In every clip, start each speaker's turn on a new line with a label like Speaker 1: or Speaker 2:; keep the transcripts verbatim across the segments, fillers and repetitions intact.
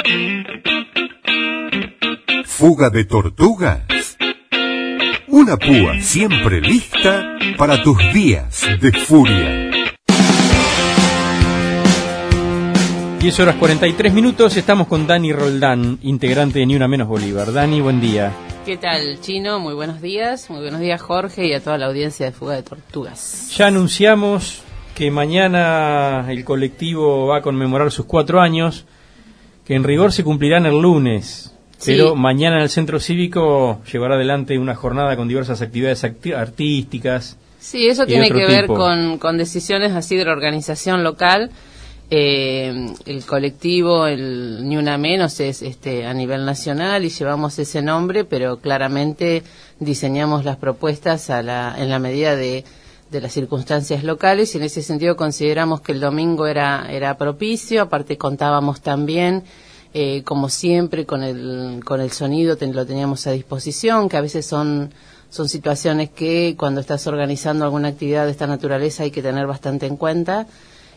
Speaker 1: Fuga de tortugas. Una púa siempre lista para tus días de furia.
Speaker 2: diez horas cuarenta y tres minutos, estamos con Dani Roldán, integrante de Ni Una Menos Bolívar. Dani, buen día.
Speaker 3: ¿Qué tal, Chino? Muy buenos días. Muy buenos días, Jorge, y a toda la audiencia de Fuga de Tortugas.
Speaker 2: Ya anunciamos que mañana el colectivo va a conmemorar sus cuatro años, que en rigor se cumplirán el lunes. Sí. Pero mañana en el Centro Cívico llevará adelante una jornada con diversas actividades acti- artísticas.
Speaker 3: Sí, eso tiene que
Speaker 2: tipo.
Speaker 3: ver con, con decisiones así de la organización local. Eh, el colectivo, el Ni Una Menos, es este a nivel nacional y llevamos ese nombre, pero claramente diseñamos las propuestas a la, en la medida de, de las circunstancias locales, y en ese sentido consideramos que el domingo era, era propicio. Aparte contábamos también, eh, como siempre, con el, con el sonido, ten, lo teníamos a disposición, que a veces son, son situaciones que cuando estás organizando alguna actividad de esta naturaleza hay que tener bastante en cuenta.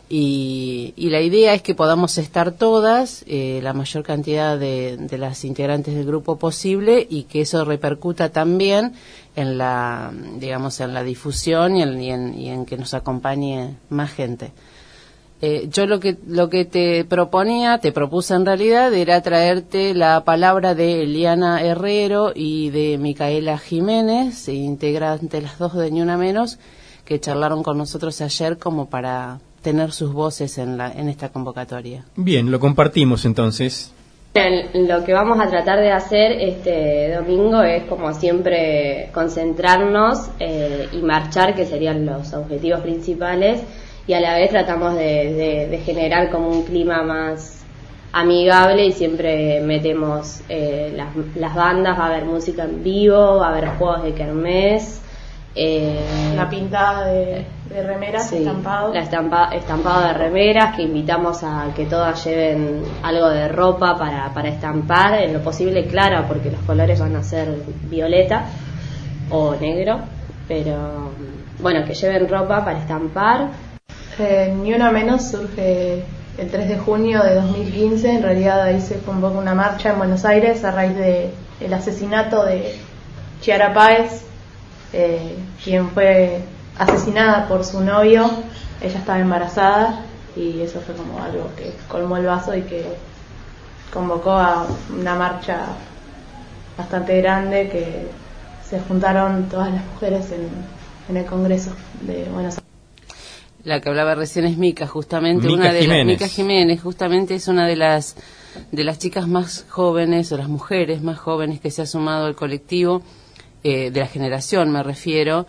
Speaker 3: Y, y la idea es que podamos estar todas, eh, la mayor cantidad de, de las integrantes del grupo posible, y que eso repercuta también en la, digamos, en la difusión y en, y en, y en que nos acompañe más gente. Eh, yo lo que lo que te proponía, te propuse en realidad, era traerte la palabra de Eliana Herrero y de Micaela Jiménez, integrantes las dos de Ni Una Menos, que charlaron con nosotros ayer como para tener sus voces en la en esta convocatoria.
Speaker 2: Bien, lo compartimos entonces.
Speaker 4: Lo que vamos a tratar de hacer este domingo es, como siempre, concentrarnos eh, y marchar, que serían los objetivos principales, y a la vez tratamos de, de, de generar como un clima más amigable, y siempre metemos eh, las, las bandas, va a haber música en vivo, va a haber juegos de kermés. Eh,
Speaker 5: la pintada de, de remeras,
Speaker 4: sí,
Speaker 5: estampado.
Speaker 4: La estampa, estampado de remeras, que invitamos a que todas lleven algo de ropa para, para estampar, en lo posible clara, porque los colores van a ser violeta o negro, pero bueno, que lleven ropa para estampar.
Speaker 5: Eh, Ni Una Menos surge el tres de junio de dos mil quince, en realidad ahí se convoca una marcha en Buenos Aires a raíz de el asesinato de Chiara Páez, Eh, quien fue asesinada por su novio. Ella estaba embarazada y eso fue como algo que colmó el vaso y que convocó a una marcha bastante grande, que se juntaron todas las mujeres en, en el Congreso de Buenos Aires.
Speaker 3: La que hablaba recién es Mica, justamente,
Speaker 2: Mica
Speaker 3: una de
Speaker 2: Jiménez.
Speaker 3: las Mica Jiménez, justamente es una de las de las chicas más jóvenes, o las mujeres más jóvenes que se ha sumado al colectivo. Eh, de la generación me refiero.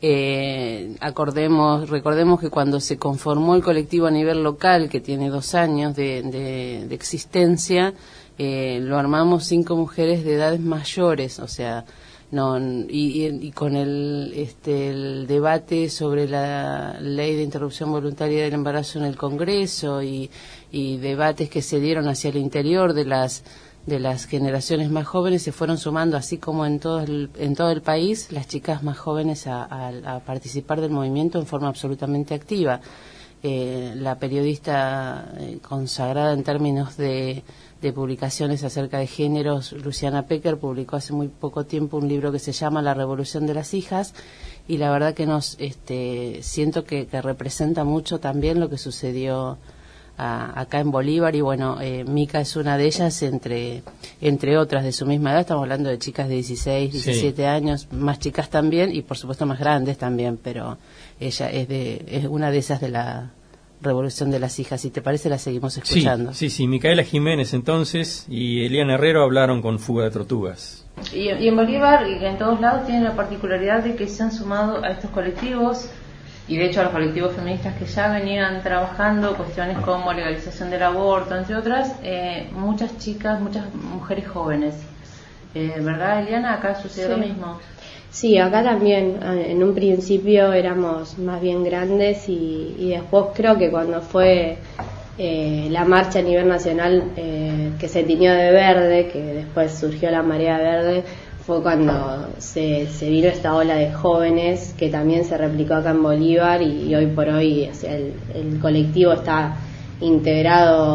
Speaker 3: Eh, acordemos, recordemos que cuando se conformó el colectivo a nivel local, que tiene dos años de, de, de existencia, eh, lo armamos cinco mujeres de edades mayores, o sea, no y, y, y con el este el debate sobre la ley de interrupción voluntaria del embarazo en el Congreso, y, y debates que se dieron hacia el interior de las de las generaciones más jóvenes, se fueron sumando, así como en todo el, en todo el país, las chicas más jóvenes a, a, a participar del movimiento en forma absolutamente activa. Eh, la periodista eh, consagrada en términos de, de publicaciones acerca de géneros, Luciana Pecker, publicó hace muy poco tiempo un libro que se llama La Revolución de las Hijas, y la verdad que nos este, siento que, que representa mucho también lo que sucedió A, acá en Bolívar. Y bueno, eh, Mica es una de ellas, entre entre otras de su misma edad. Estamos hablando de chicas de dieciséis, diecisiete sí. años, más chicas también, y por supuesto más grandes también, pero ella es de es una de esas de la Revolución de las Hijas. Si te parece, la seguimos escuchando.
Speaker 2: Sí, sí, sí. Micaela Jiménez entonces y Eliana Herrero hablaron con Fuga de Tortugas.
Speaker 6: Y, y en Bolívar y en todos lados tienen la particularidad de que se han sumado a estos colectivos, y de hecho a los colectivos feministas que ya venían trabajando cuestiones como legalización del aborto, entre otras, eh, muchas chicas, muchas mujeres jóvenes. Eh, ¿Verdad, Eliana? Acá sucedió
Speaker 4: sí.
Speaker 6: lo mismo.
Speaker 4: Sí, acá también. En un principio éramos más bien grandes, y, y después creo que cuando fue eh, la marcha a nivel nacional, eh, que se tiñó de verde, que después surgió la marea verde, fue cuando se, se vino esta ola de jóvenes, que también se replicó acá en Bolívar, y, y hoy por hoy, o sea, el, el colectivo está integrado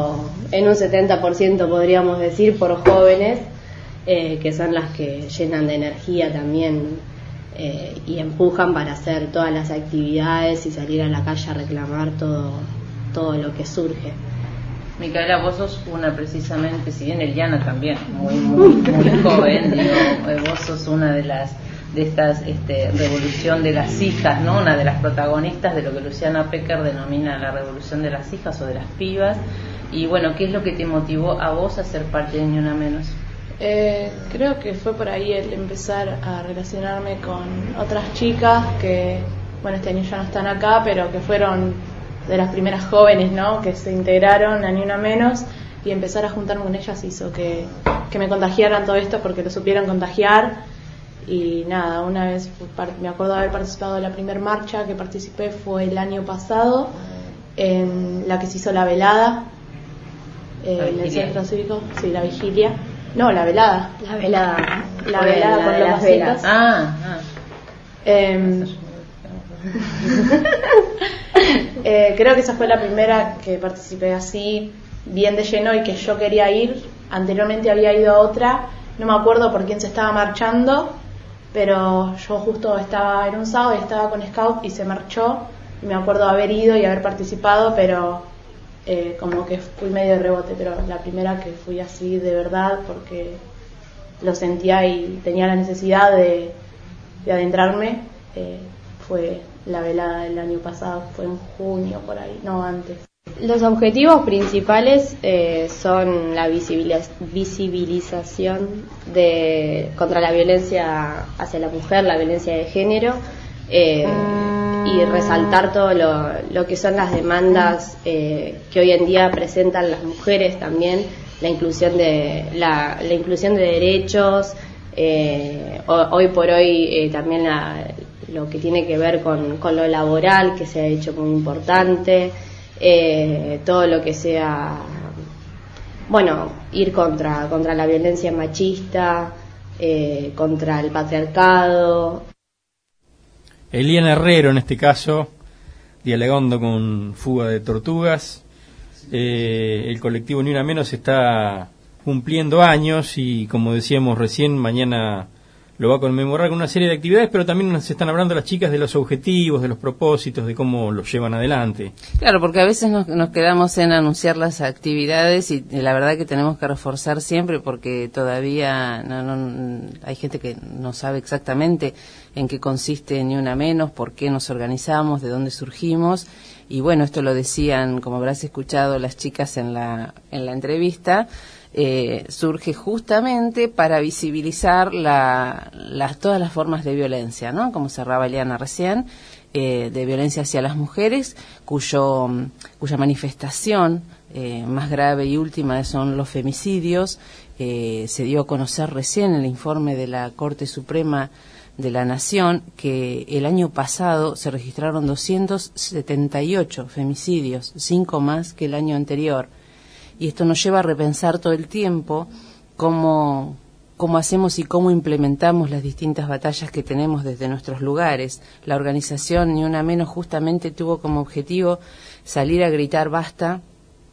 Speaker 4: en un setenta por ciento podríamos decir, por jóvenes, eh, que son las que llenan de energía también eh, y empujan para hacer todas las actividades y salir a la calle a reclamar todo, todo lo que surge.
Speaker 6: Micaela, vos sos una precisamente, si bien Eliana también, muy muy, muy joven, digo, vos sos una de las de estas este, revolución de las hijas, ¿no? Una de las protagonistas de lo que Luciana Pecker denomina la revolución de las hijas o de las pibas. Y bueno, ¿qué es lo que te motivó a vos a ser parte de Ni Una Menos?
Speaker 5: Eh, creo que fue por ahí el empezar a relacionarme con otras chicas que, bueno, este año ya no están acá, pero que fueron de las primeras jóvenes, ¿no? Que se integraron a Ni Una Menos, y empezar a juntarme con ellas hizo que, que me contagiaran todo esto, porque lo supieron contagiar. Y nada, una vez me acuerdo de haber participado de la primera marcha que participé, fue el año pasado, en la que se hizo la velada eh, en el centro cívico, sí, la vigilia, no, la velada,
Speaker 4: la velada,
Speaker 5: la velada
Speaker 4: la
Speaker 5: con
Speaker 4: de
Speaker 5: los
Speaker 4: las
Speaker 5: vasitos.
Speaker 4: velas.
Speaker 6: Ah, ah.
Speaker 5: Eh, eh, creo que esa fue la primera que participé así, bien de lleno, y que yo quería ir. Anteriormente había ido a otra, no me acuerdo por quién se estaba marchando, pero yo justo estaba en un sábado y estaba con Scout y se marchó, y me acuerdo haber ido y haber participado, pero eh, como que fui medio de rebote. Pero la primera que fui así de verdad, porque lo sentía y tenía la necesidad de, de adentrarme, eh, fue la velada del año pasado, fue en junio por ahí, no antes.
Speaker 4: Los objetivos principales eh, son la visibiliz- visibilización de, contra la violencia hacia la mujer, la violencia de género, eh, y resaltar todo lo, lo que son las demandas eh, que hoy en día presentan las mujeres también, la inclusión de, la, la inclusión de derechos, eh, hoy por hoy eh, también la, lo que tiene que ver con, con lo laboral, que se ha hecho muy importante. Eh, todo lo que sea, bueno, ir contra contra la violencia machista, eh, contra el patriarcado.
Speaker 2: Eliana Herrero, en este caso, dialogando con Fuga de Tortugas. Eh, el colectivo Ni Una Menos está cumpliendo años y, como decíamos recién, mañana lo va a conmemorar con una serie de actividades, pero también nos están hablando las chicas de los objetivos, de los propósitos, de cómo los llevan adelante.
Speaker 3: Claro, porque a veces nos, nos quedamos en anunciar las actividades y, y la verdad que tenemos que reforzar siempre, porque todavía no, no, hay gente que no sabe exactamente en qué consiste Ni Una Menos, por qué nos organizamos, de dónde surgimos. Y bueno, esto lo decían, como habrás escuchado, las chicas en la, en la entrevista. Eh, surge justamente para visibilizar la, las, todas las formas de violencia, ¿no? Como cerraba Eliana recién, eh, de violencia hacia las mujeres, cuyo, cuya manifestación eh, más grave y última son los femicidios. Eh, se dio a conocer recién el informe de la Corte Suprema de la Nación que el año pasado se registraron doscientos setenta y ocho femicidios, cinco más que el año anterior. Y esto nos lleva a repensar todo el tiempo cómo, cómo hacemos y cómo implementamos las distintas batallas que tenemos desde nuestros lugares. La organización Ni Una Menos justamente tuvo como objetivo salir a gritar basta,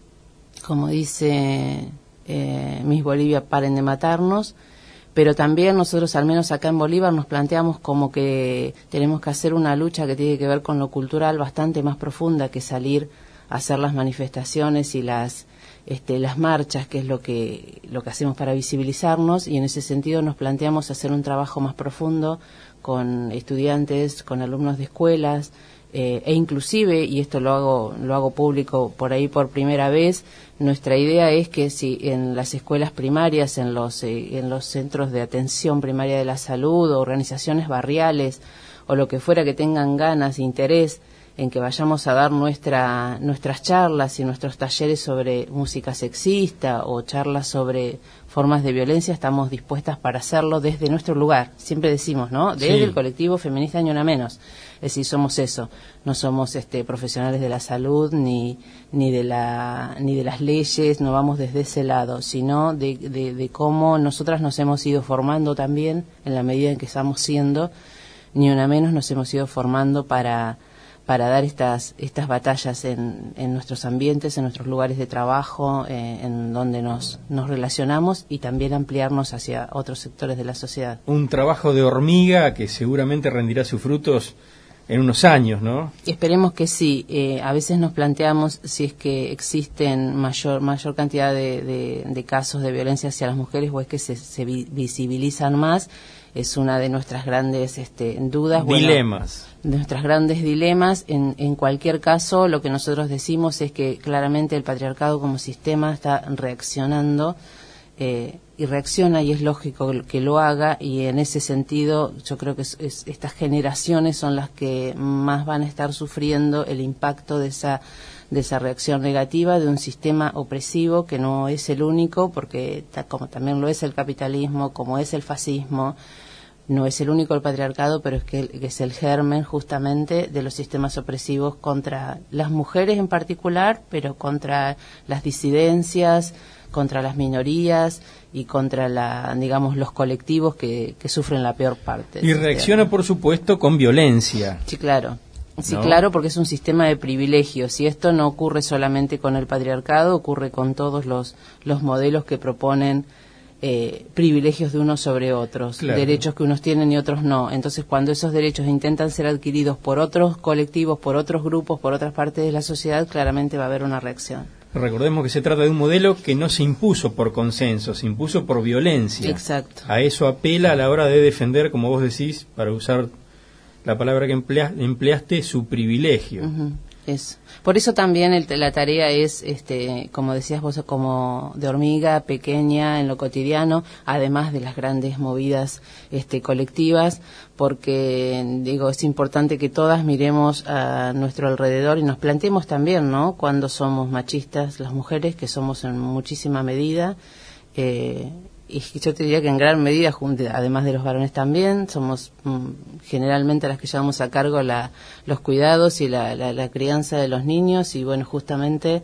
Speaker 3: como dice eh, Miss Bolivia, paren de matarnos, pero también nosotros, al menos acá en Bolívar, nos planteamos como que tenemos que hacer una lucha que tiene que ver con lo cultural bastante más profunda que salir a hacer las manifestaciones y las Este, las marchas, que es lo que lo que hacemos para visibilizarnos, y en ese sentido nos planteamos hacer un trabajo más profundo con estudiantes, con alumnos de escuelas, eh, e inclusive, y esto lo hago lo hago público por ahí por primera vez, nuestra idea es que si en las escuelas primarias, en los eh, en los centros de atención primaria de la salud, o organizaciones barriales, o lo que fuera que tengan ganas e interés en que vayamos a dar nuestra, nuestras charlas y nuestros talleres sobre música sexista o charlas sobre formas de violencia, estamos dispuestas para hacerlo desde nuestro lugar. Siempre decimos, ¿no? Desde sí. El colectivo feminista Ni Una Menos. Es decir, somos eso. No somos este, profesionales de la salud ni ni de la ni de las leyes. No vamos desde ese lado, sino de, de, de cómo nosotras nos hemos ido formando también en la medida en que estamos siendo Ni Una Menos. Nos hemos ido formando para para dar estas estas batallas en, en nuestros ambientes, en nuestros lugares de trabajo, eh, en donde nos, nos relacionamos y también ampliarnos hacia otros sectores de la sociedad.
Speaker 2: Un trabajo de hormiga que seguramente rendirá sus frutos en unos años, ¿no?
Speaker 3: Esperemos que sí. Eh, a veces nos planteamos si es que existen mayor mayor cantidad de, de, de casos de violencia hacia las mujeres o es que se, se vi, visibilizan más. Es una de nuestras grandes este, dudas.
Speaker 2: Dilemas.
Speaker 3: Bueno, de nuestras grandes dilemas. En, en cualquier caso, lo que nosotros decimos es que claramente el patriarcado como sistema está reaccionando eh, y reacciona y es lógico que lo haga, y en ese sentido yo creo que es, es, estas generaciones son las que más van a estar sufriendo el impacto de esa de esa reacción negativa de un sistema opresivo que no es el único, porque ta, como también lo es el capitalismo, como es el fascismo, no es el único el patriarcado, pero es que, que es el germen justamente de los sistemas opresivos contra las mujeres en particular, pero contra las disidencias, contra las minorías y contra la, digamos, los colectivos que, que sufren la peor parte.
Speaker 2: Y reacciona, sistema. Por supuesto, con violencia.
Speaker 3: Sí, claro. Sí,
Speaker 2: ¿No?
Speaker 3: Claro, porque es un sistema de privilegios y esto no ocurre solamente con el patriarcado, ocurre con todos los, los modelos que proponen eh, privilegios de unos sobre otros, claro. Derechos que unos tienen y otros no. Entonces, cuando esos derechos intentan ser adquiridos por otros colectivos, por otros grupos, por otras partes de la sociedad, claramente va a haber una reacción.
Speaker 2: Recordemos que se trata de un modelo que no se impuso por consenso, se impuso por violencia.
Speaker 3: Exacto.
Speaker 2: A eso apela a la hora de defender, como vos decís, para usar la palabra que emplea, empleaste, su privilegio.
Speaker 3: Uh-huh. Eso. Por eso también el, la tarea es, este, como decías vos, como de hormiga, pequeña en lo cotidiano, además de las grandes movidas este, colectivas, porque digo es importante que todas miremos a nuestro alrededor y nos planteemos también, ¿no? Cuando somos machistas las mujeres, que somos en muchísima medida, eh, y yo te diría que en gran medida, además de los varones también, somos mm, generalmente las que llevamos a cargo la, los cuidados y la, la, la crianza de los niños, y bueno, justamente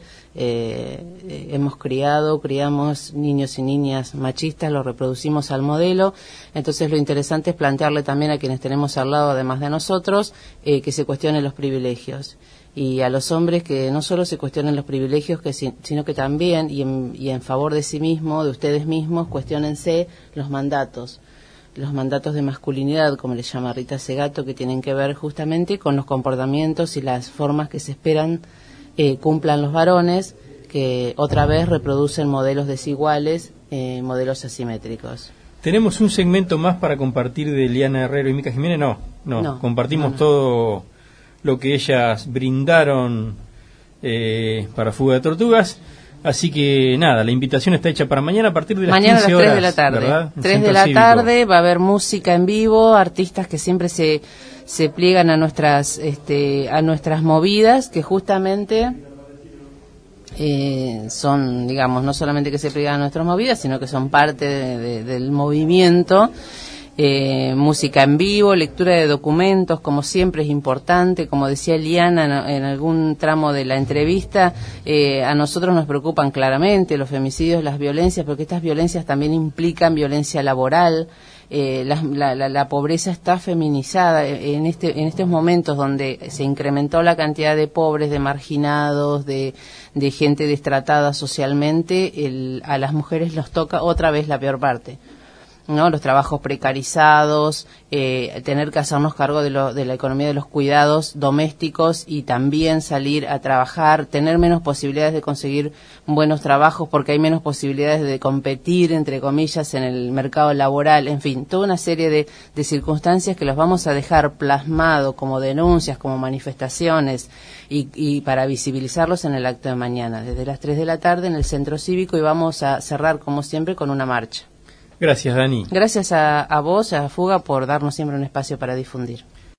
Speaker 3: eh, hemos criado, criamos niños y niñas machistas, los reproducimos al modelo. Entonces lo interesante es plantearle también a quienes tenemos al lado, además de nosotros, eh, que se cuestionen los privilegios. Y a los hombres que no solo se cuestionen los privilegios, que si, sino que también, y en, y en favor de sí mismo, de ustedes mismos, cuestionense los mandatos, los mandatos de masculinidad, como le llama Rita Segato, que tienen que ver justamente con los comportamientos y las formas que se esperan eh, cumplan los varones, que otra vez reproducen modelos desiguales, eh, modelos asimétricos.
Speaker 2: ¿Tenemos un segmento más para compartir de Eliana Herrero y Mica Jiménez? No, no, no compartimos no, no. todo lo que ellas brindaron eh, para Fuga de Tortugas. Así que nada, la invitación está hecha para mañana a partir de las
Speaker 3: mañana
Speaker 2: quince
Speaker 3: a las
Speaker 2: horas,
Speaker 3: tres de la tarde.
Speaker 2: ¿verdad?
Speaker 3: tres de la tarde va a haber música en vivo, artistas que siempre se se pliegan a nuestras este a nuestras movidas, que justamente eh, son, digamos, no solamente que se pliegan a nuestras movidas, sino que son parte de, de, del movimiento. Eh, música en vivo, lectura de documentos, como siempre es importante, como decía Eliana en, en algún tramo de la entrevista, eh, a nosotros nos preocupan claramente los femicidios, las violencias, porque estas violencias también implican violencia laboral. Eh, la, la, la, la pobreza está feminizada en este en estos momentos donde se incrementó la cantidad de pobres, de marginados, de, de gente destratada socialmente. El, a las mujeres nos toca otra vez la peor parte, ¿no? Los trabajos precarizados, eh, tener que hacernos cargo de, lo, de la economía de los cuidados domésticos y también salir a trabajar, tener menos posibilidades de conseguir buenos trabajos porque hay menos posibilidades de competir, entre comillas, en el mercado laboral, en fin, toda una serie de, de circunstancias que los vamos a dejar plasmado como denuncias, como manifestaciones y, y para visibilizarlos en el acto de mañana, desde las tres de la tarde en el Centro Cívico, y vamos a cerrar como siempre con una marcha.
Speaker 2: Gracias, Dani.
Speaker 3: Gracias a, a vos, a Fuga, por darnos siempre un espacio para difundir.